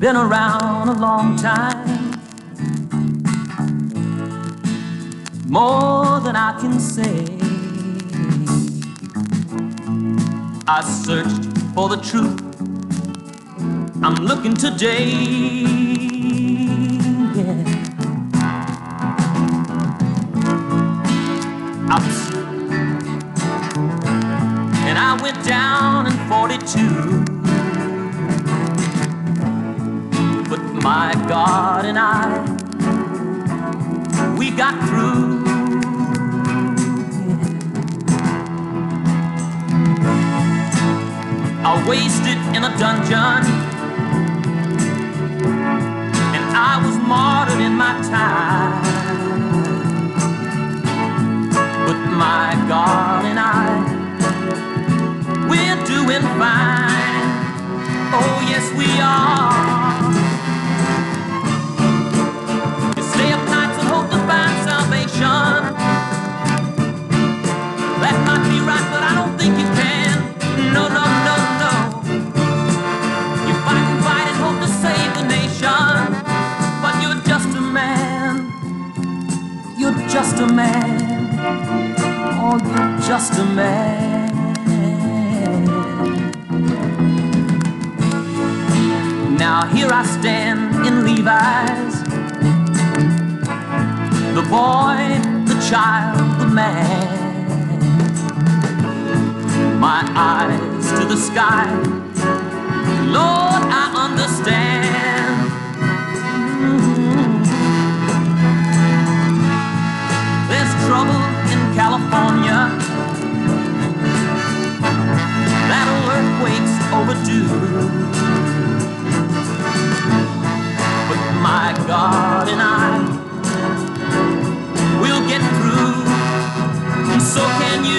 been around a long time, more than I can say. I searched for the truth, I'm looking today. Yeah. Ups. And I went down in 42. But my God and I, we got through. I wasted in a dungeon, and I was martyred in my time. But my God and I, we're doing fine. Oh yes we are. You stay up nights and hope to find salvation. That might be right, but I don't think you can. No, no, no, no. You fight and fight and hope to save the nation, but you're just a man. You're just a man. Oh, you're just a man. Now here I stand in Levi's, the boy, the child, the man. My eyes to the sky, Lord, I understand. There's trouble in California, that earthquake's overdue. But my God and I, we'll get through, and so can you.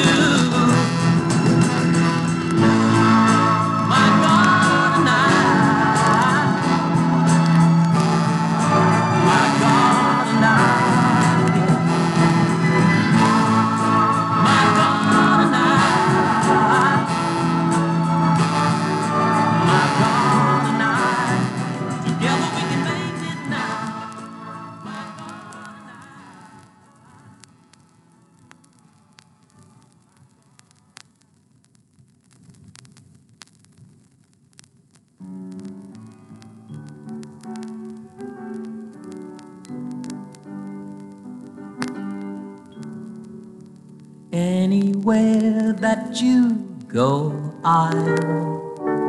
Anywhere that you go, I'll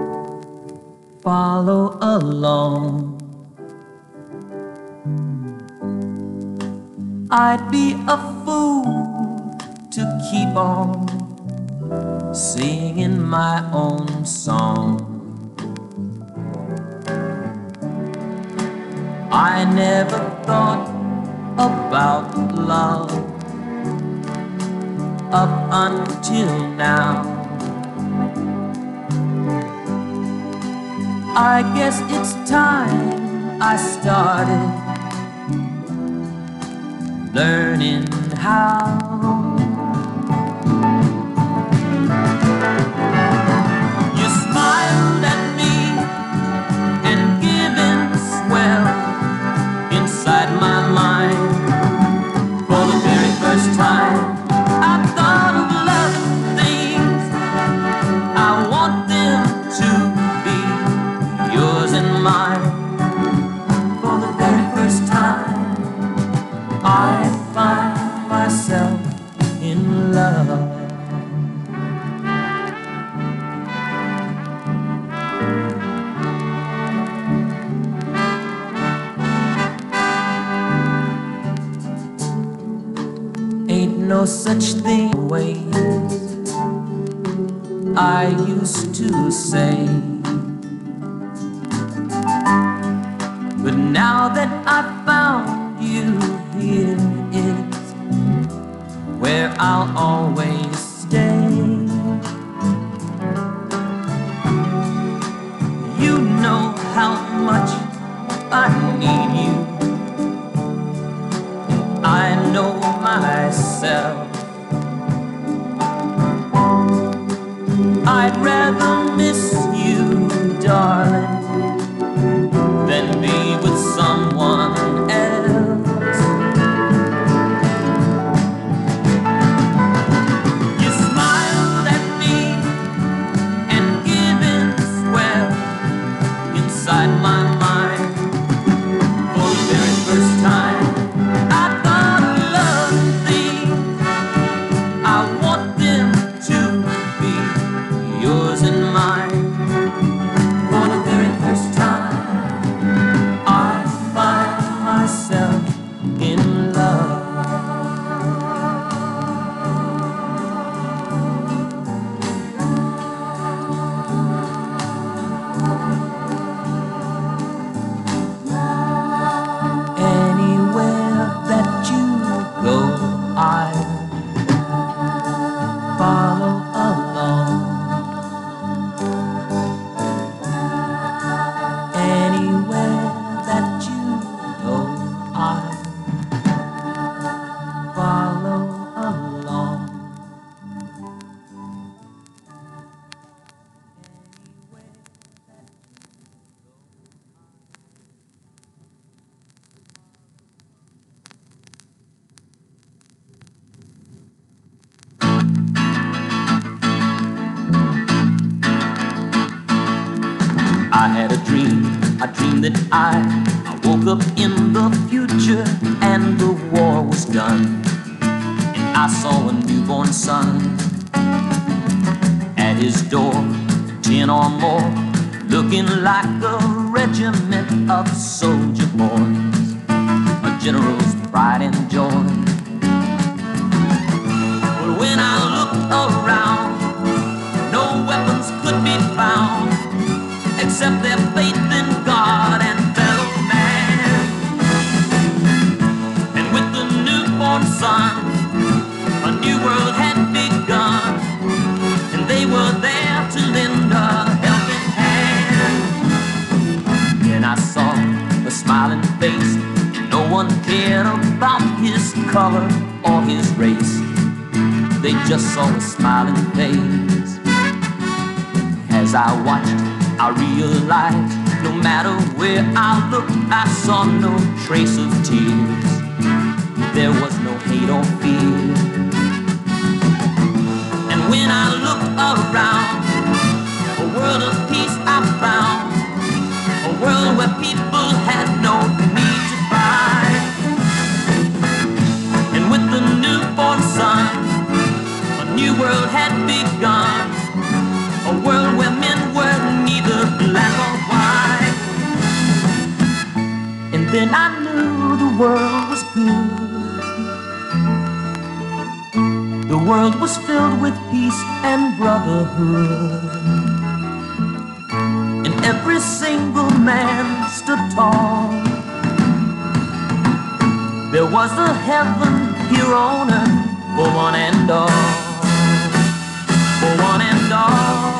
follow along. I'd be a fool to keep on singing my own song. I never thought about love up until now. I guess it's time I started learning how. You smiled at me and given swell inside my mind. For the very first time I thought of love things. I want them to be yours and mine. For the very first time I find myself in love. Ain't no such thing ways I used to say, but now that I found you, here is where I'll always stay. You know how much I need you. I know myself. I'd rather miss you, darling, than mine. For the very first time, I find myself in love. Anywhere that you go, I'll follow along. Anywhere that you go, I'll follow along. I had a dream that I woke up in the future and the war was done. And I saw a newborn son at his door, 10 or more, looking like a regiment of soldier boys, a general's pride and joy. But when I looked around, no weapons could be found except their faith in God and fellow man. And with the newborn son, a new world had begun, and they were there to lend a helping hand. Then I saw a smiling face, no one cared about his color or his race. They just saw a smiling face. As I watched, I realized no matter where I looked, I saw no trace of tears. There was no hate or fear. And when I looked around, a world of peace I found, a world where people had no need to fight. And with the newborn son, a new world had begun, a world where men were neither black or white. And then I knew the world was good. The world was filled with peace and brotherhood, and every single man stood tall. There was a heaven here on earth for one and all, for one and all.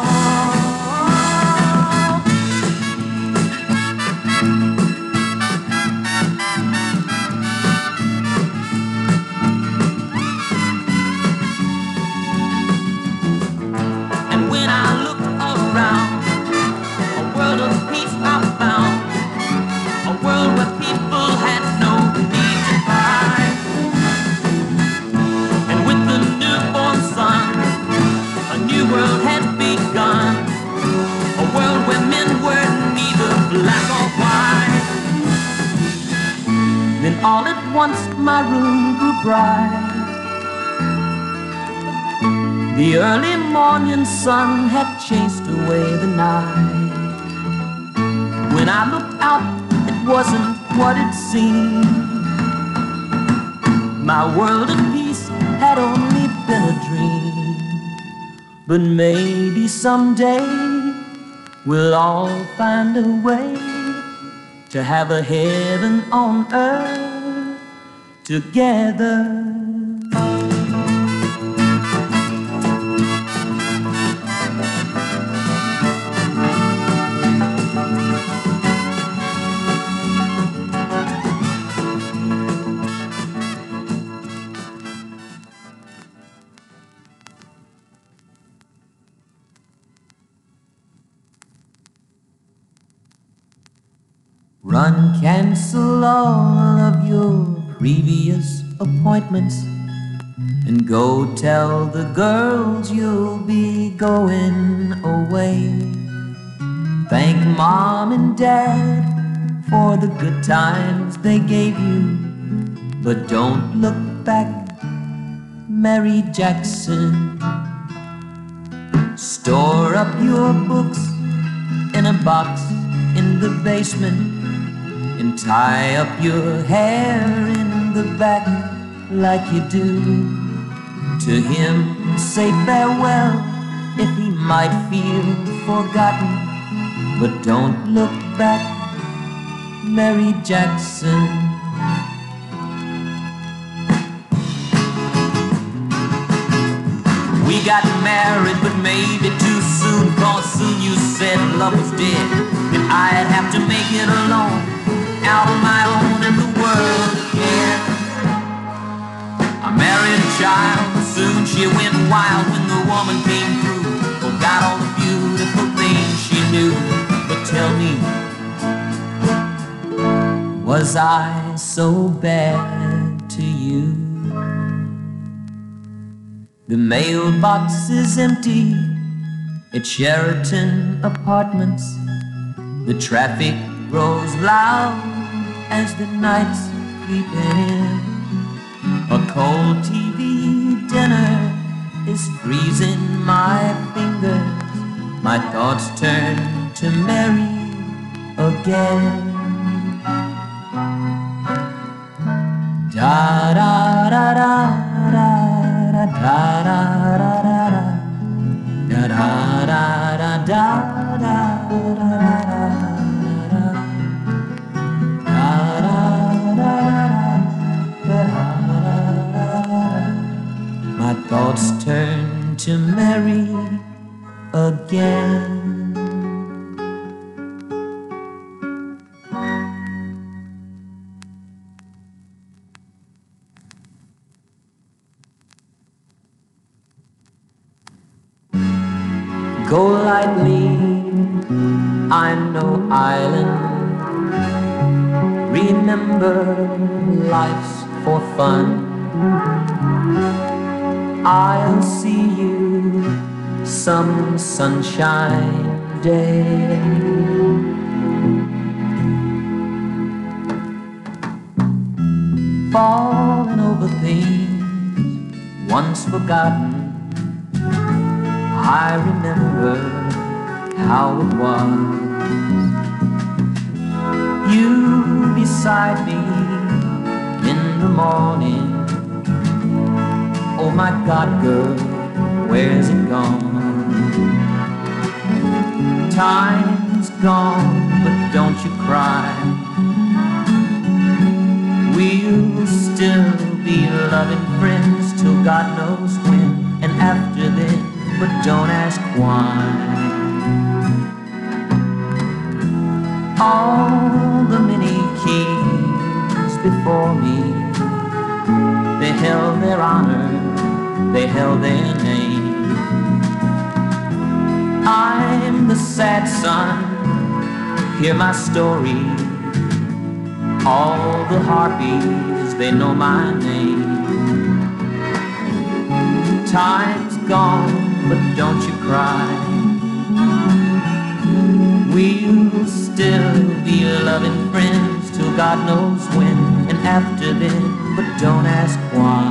All at once my room grew bright. The early morning sun had chased away the night. When I looked out, it wasn't what it seemed. My world of peace had only been a dream. But maybe someday we'll all find a way to have a heaven on earth together. Run, cancel all of your previous appointments and go tell the girls you'll be going away. Thank Mom and Dad for the good times they gave you, but don't look back, Mary Jackson. Store up your books in a box in the basement and tie up your hair in the back like you do. To him say farewell if he might feel forgotten, but don't look back, Mary Jackson. We got married, but maybe too soon, 'cause soon you said love was dead, and I'd have to make it alone, out on my own in the world again. I married a child, soon she went wild when the woman came through, forgot all the beautiful things she knew. But tell me, was I so bad to you? The mailbox is empty at Sheraton Apartments. The traffic grows loud as the night's creeping in. A cold TV dinner is freezing my fingers. My thoughts turn to Mary again. Da da da da da da da da da da da da da da. My thoughts turn to Mary again. Go lightly, I'm no island. Remember, life's for fun. I'll see you some sunshine day. Falling over things once forgotten, I remember how it was. You beside me in the morning. Oh my God, girl, where's it gone? Time's gone, but don't you cry. We'll still be loving friends till God knows when, and after then, but don't ask why. All the many kings before me, they held their honor, they held their name. I'm the sad son, hear my story. All the harpies, they know my name. Time's gone, but don't you cry. We'll still be loving friends till God knows when, and after then, but don't ask why.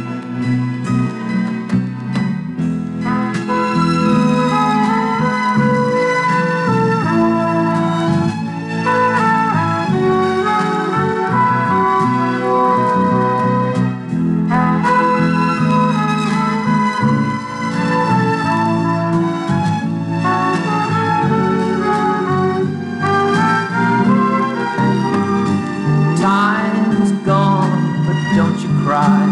Time's gone, but don't you cry.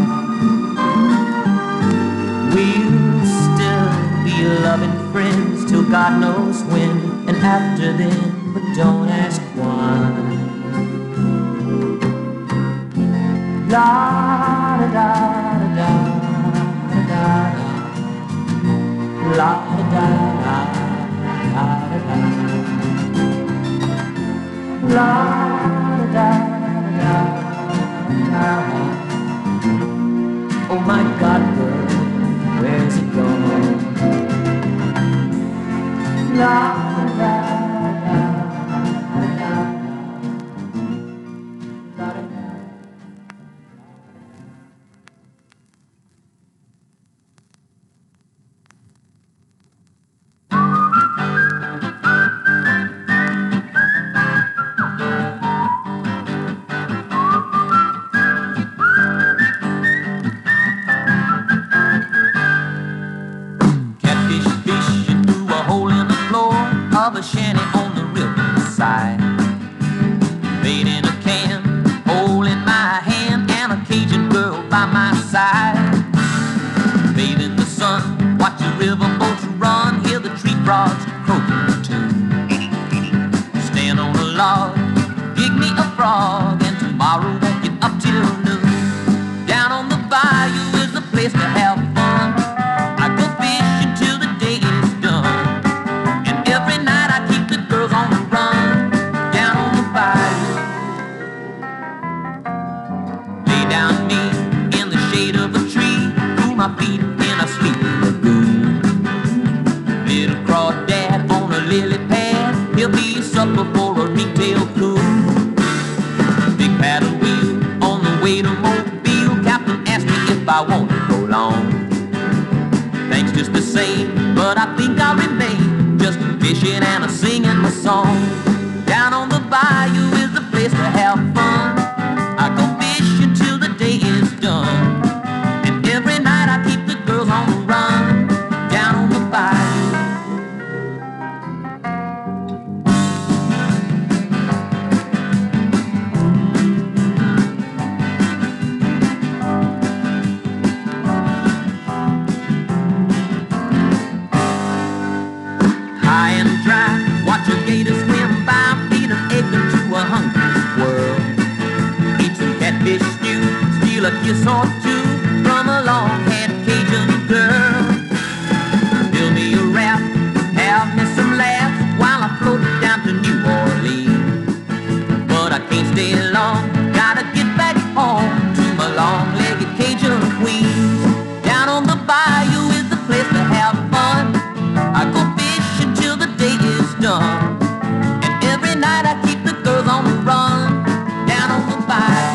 We'll still be loving friends till God knows when, and after then, but don't ask why. La da da da da da da, la da da da da da, la da da da. Oh my God, girl, where's it gone? La da da da da da. a shanty on the riverside. Made in a can, holding my hand, and a Cajun girl by my side. Bathe in the sun, watch the river boats run, hear the tree frogs croaking too. Stand on a log, dig me a frog, and tomorrow won't get up till noon. Down on the bayou is the place to have fun. I go fishing till the day is done, and every night I keep the girls on the run. Down on the bayou, lay down me in the shade of a tree, cool my feet in a sleepy lagoon. Little crawdad on a lily pad, he'll be supper for a retail coon. Big paddle wheel on the way to Mobile, captain asked me if I want to go long. Thanks just the same, but I think I'll remain just fishing and a singing my song. Down on the bayou is the place to have fun. I go fishing till the day is done, and every night I keep the girls on the run. Down on the bayou. High and dry, watch a gator swim by, feed an egg to a hungry squirrel. Eat some catfish stew, steal a kiss or two from a long-haired Cajun girl. Fill me a raft, have me some laughs while I float down to New Orleans. But I can't stay long, gotta get back home to my long-legged Cajun queen. Down on the bayou is the place to have fun. I go fishing till the day is done, and every night I keep the girls on the run. Down on the bayou.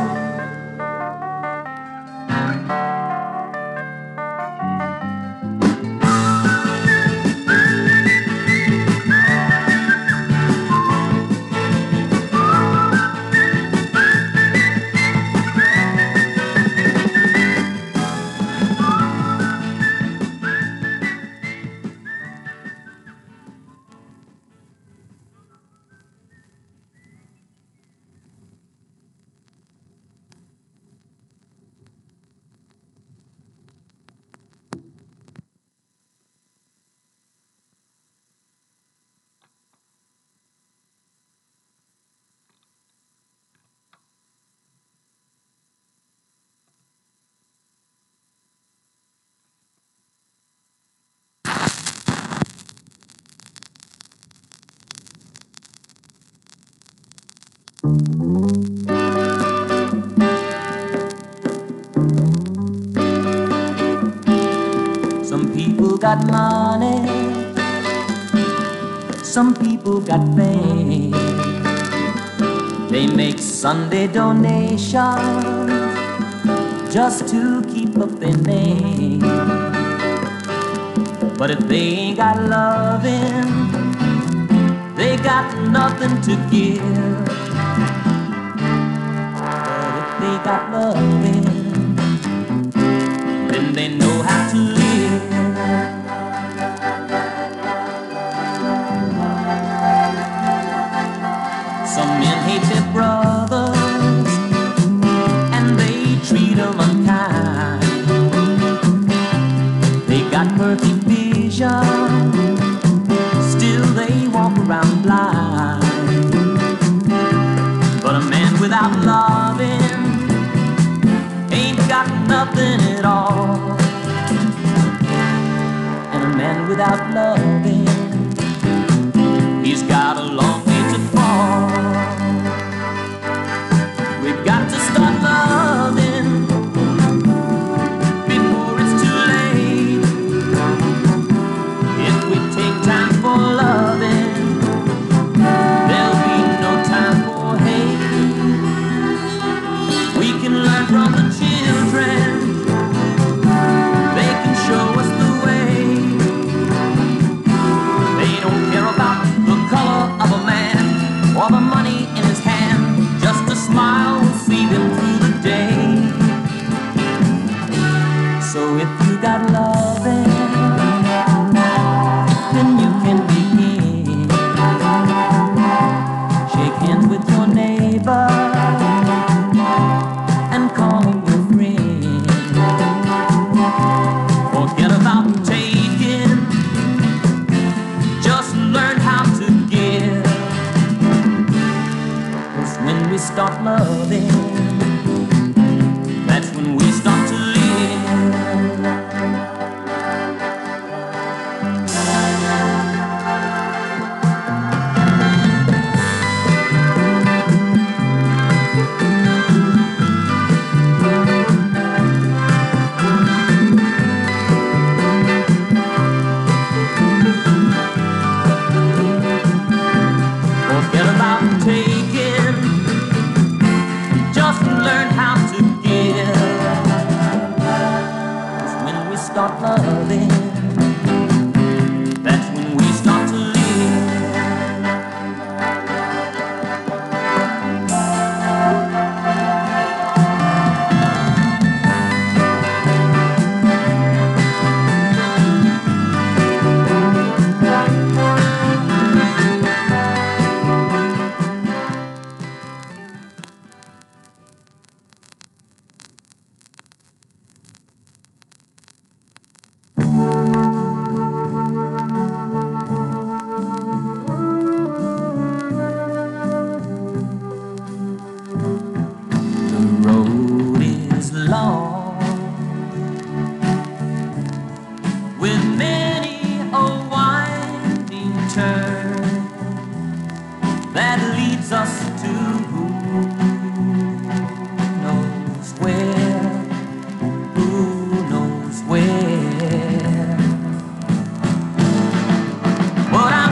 Some people got money, some people got fame. They make Sunday donations just to keep up their name. But if they ain't got loving, they got nothing to give. But if they got loving, then they know how to live. Some men hate their brothers, and they treat them unkind. They got murky vision, still they walk around blind. But a man without loving ain't got nothing at all. And a man without loving, he's got a long way to fall. We've got to start loving before it's too late. If we take time for loving, there'll be no time for hate. We can learn from the children, they can show us the way. They don't care about the color of a start loving, that's when we start to live. Forget about taking, just learn how to give. It's when we start loving, that's when we start to live. The road is long, with many a winding turn that leads us to who knows where, who knows where. But I'm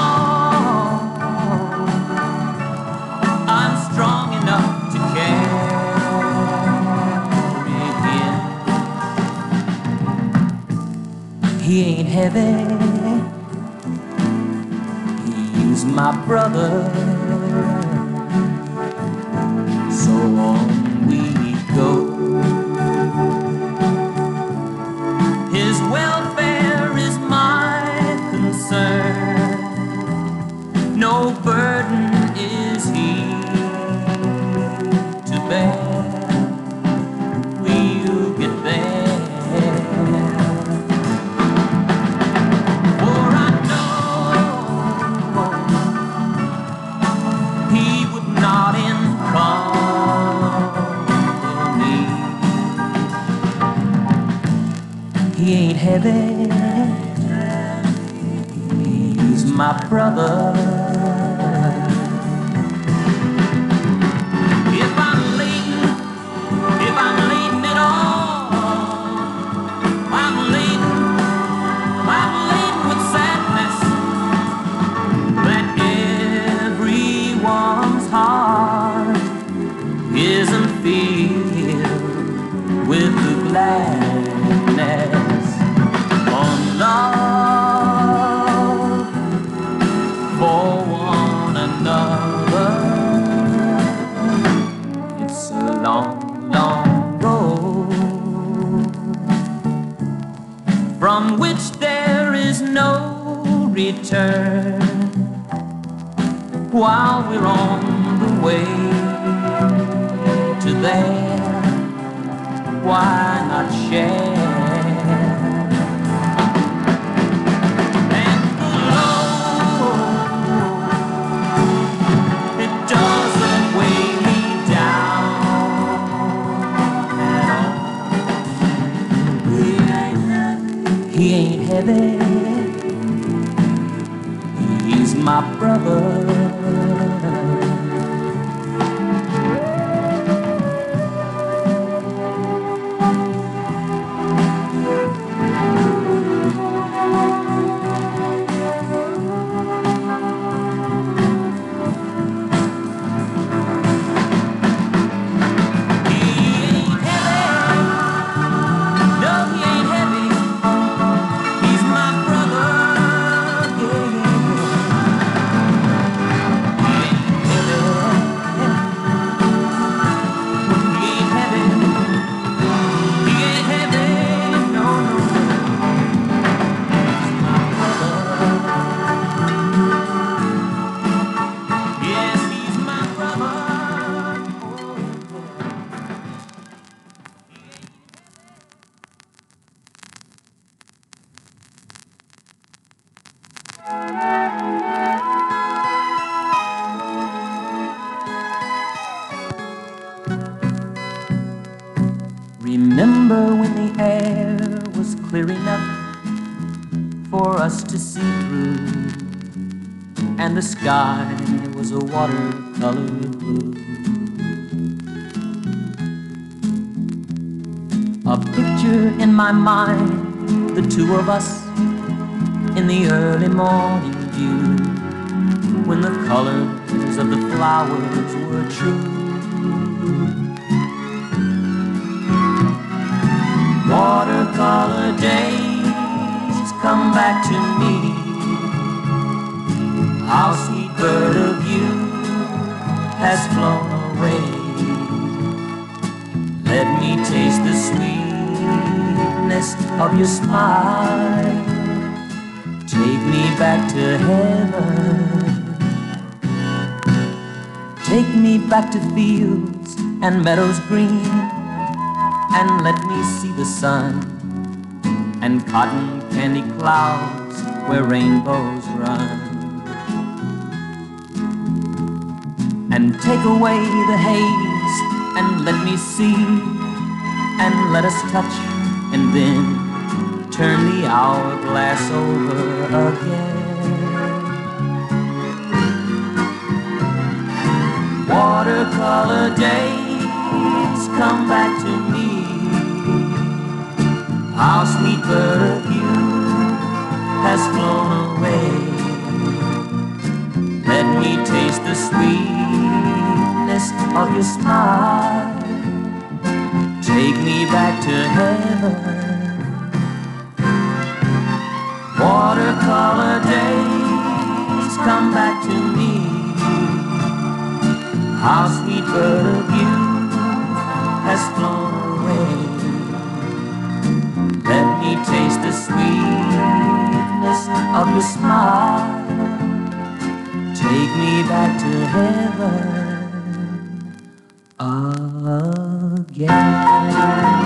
strong enough to carry him. He ain't heavy, he's my brother. So on we go. His welfare is my concern. No burden is he to bear. We'll get there. For I know he would not encumber me. He ain't heavy, he's my brother. If I'm leading it all, I'm leading with sadness that everyone's heart isn't filled with the gladness on love for one another. It's a long, long road from which there is no return. While we're on the way to there, why not share? And the load, it doesn't weigh me down at all. He ain't heavy, he's my brother. remember when the air was clear enough for us to see through, and the sky was a watercolor blue. A picture in my mind, the two of us in the early morning dew, when the colors of the flowers were true. Watercolor days come back to me. How sweet bird of you has flown away. Let me taste the sweetness of your smile. Take me back to heaven. Take me back to fields and meadows green, and let me see the sun and cotton candy clouds where rainbows run. And take away the haze and let me see, and let us touch, and then turn the hourglass over again. Watercolor days come back to me. How sweet bird of you has flown away. Let me taste the sweetness of your smile. Take me back to heaven. Watercolor days come back to me. How sweet bird of you has flown away. Let me taste the sweetness of your smile. Take me back to heaven again.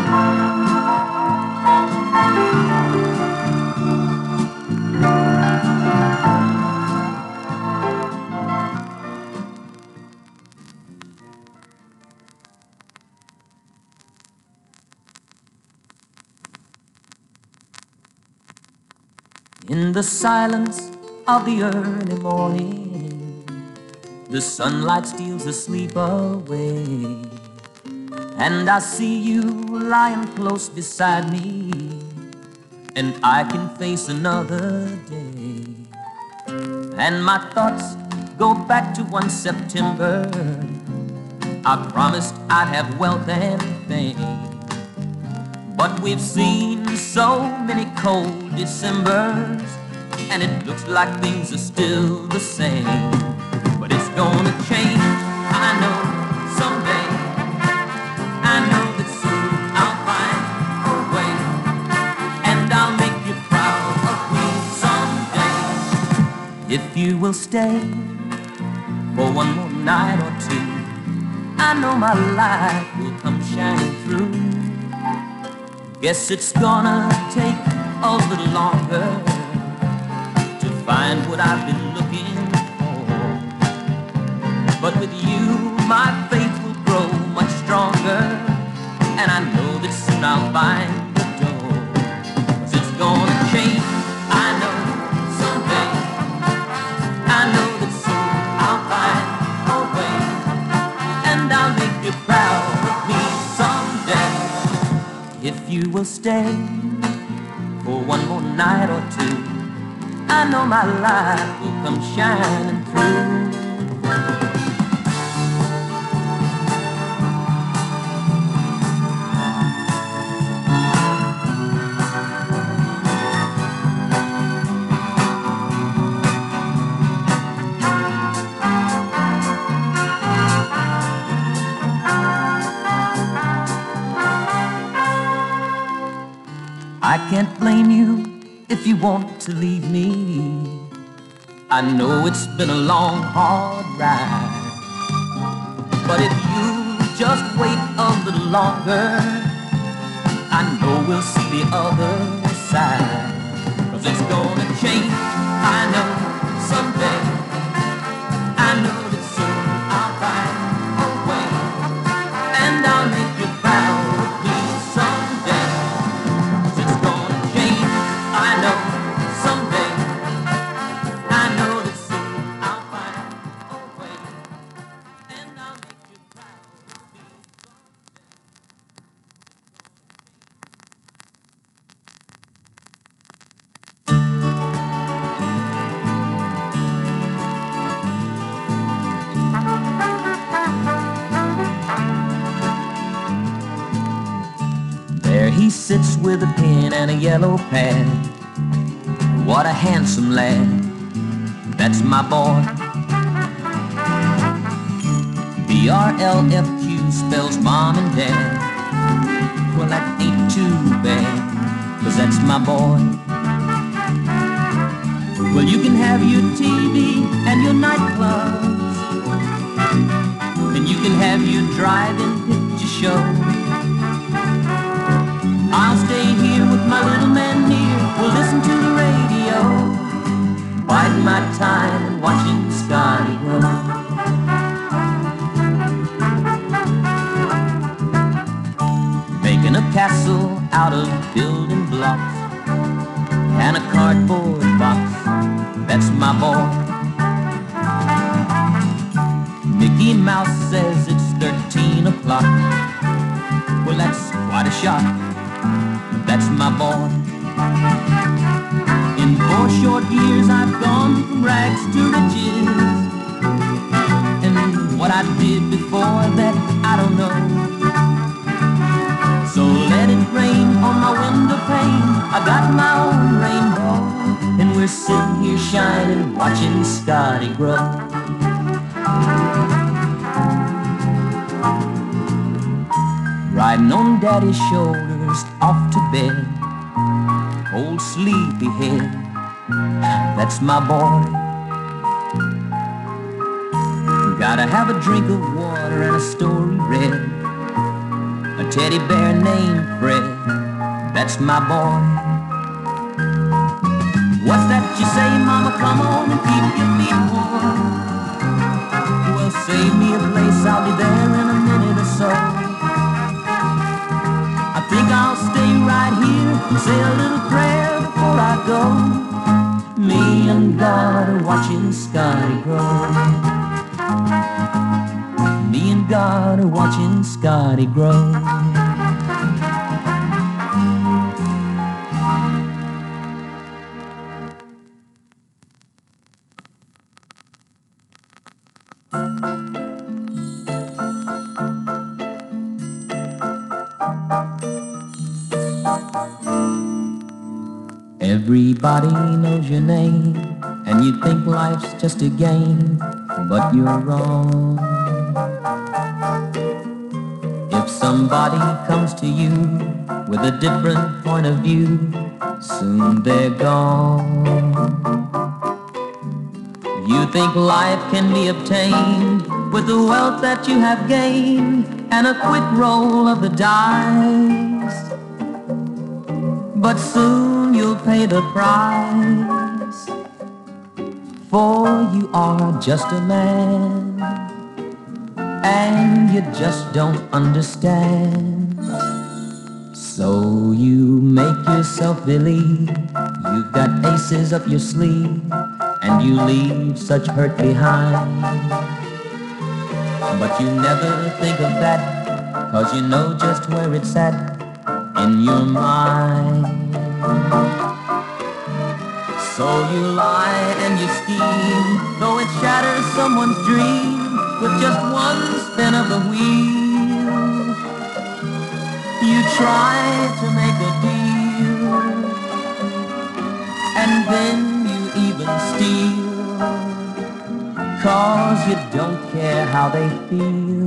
In the silence of the early morning, the sunlight steals the sleep away, and I see you lying close beside me, and I can face another day. And my thoughts go back to one September. I promised I'd have wealth and fame, but we've seen so many cold Decembers, and it looks like things are still the same. But it's gonna change, I know, someday. I know that soon I'll find a way, and I'll make you proud of me someday. If you will stay for one more night or two, I know my light will come shining through. Guess it's gonna take a little longer to find what I've been looking for, but with you my faith will grow much stronger, and I know that soon I'll find the door. 'Cause it's gonna change, I know, someday. I know that soon I'll find a way, and I'll make you proud of me someday. If you will stay for one more night or two, I know my light will come shining through. I can't blame you if you want to leave me. I know it's been a long, hard ride, but if you just wait a little longer, I know we'll see the other side. 'Cause it's gonna change, I know, someday. I know that soon I'll find a way, and I'll make you proud of me someday. he sits with a pen and a yellow pad. What a handsome lad, that's my boy. BRLFQ spells mom and dad. Well, that ain't too bad, 'cause that's my boy. Well, you can have your TV and your nightclubs, and you can have your drive-in picture show. I'll stay here with my little man near. We'll listen to the radio, biding my time and watching Scotty grow. Making a castle out of building blocks and a cardboard box, that's my boy. Mickey Mouse says it's 13 o'clock. Well, that's quite a shock, that's my boy. In 4 short years I've gone from rags to riches, and what I did before that I don't know. So let it rain on my window pane, I got my own rainbow, and we're sitting here shining, watching Scotty grow. Riding on Daddy's shoulders, off to bed, old sleepy head, that's my boy. Gotta have a drink of water and a story read, a teddy bear named Fred, that's my boy. What's that you say, mama? Come on and keep your feet warm. Well, save me a place, I'll be there in a minute or so. I think I'll stay right here and say a little prayer before I go. Me and God are watching Scotty grow. Me and God are watching Scotty grow. Everybody knows your name, and you think life's just a game, but you're wrong. If somebody comes to you with a different point of view, soon they're gone. You think life can be obtained with the wealth that you have gained and a quick roll of the dice, but soon you'll pay the price, for you are just a man, and you just don't understand. So you make yourself believe you've got aces up your sleeve, and you leave such hurt behind. But you never think of that, 'cause you know just where it's at in your mind. So you lie and you scheme, though it shatters someone's dream with just one spin of the wheel. You try to make a deal, and then you even steal, 'cause you don't care how they feel.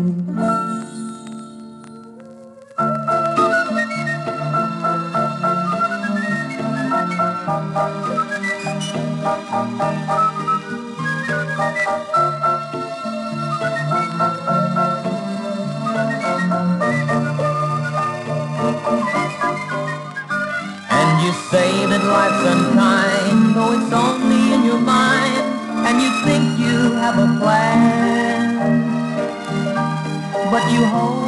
And you say that life's unkind, though it's only in your mind, and you think you have a plan, but you hold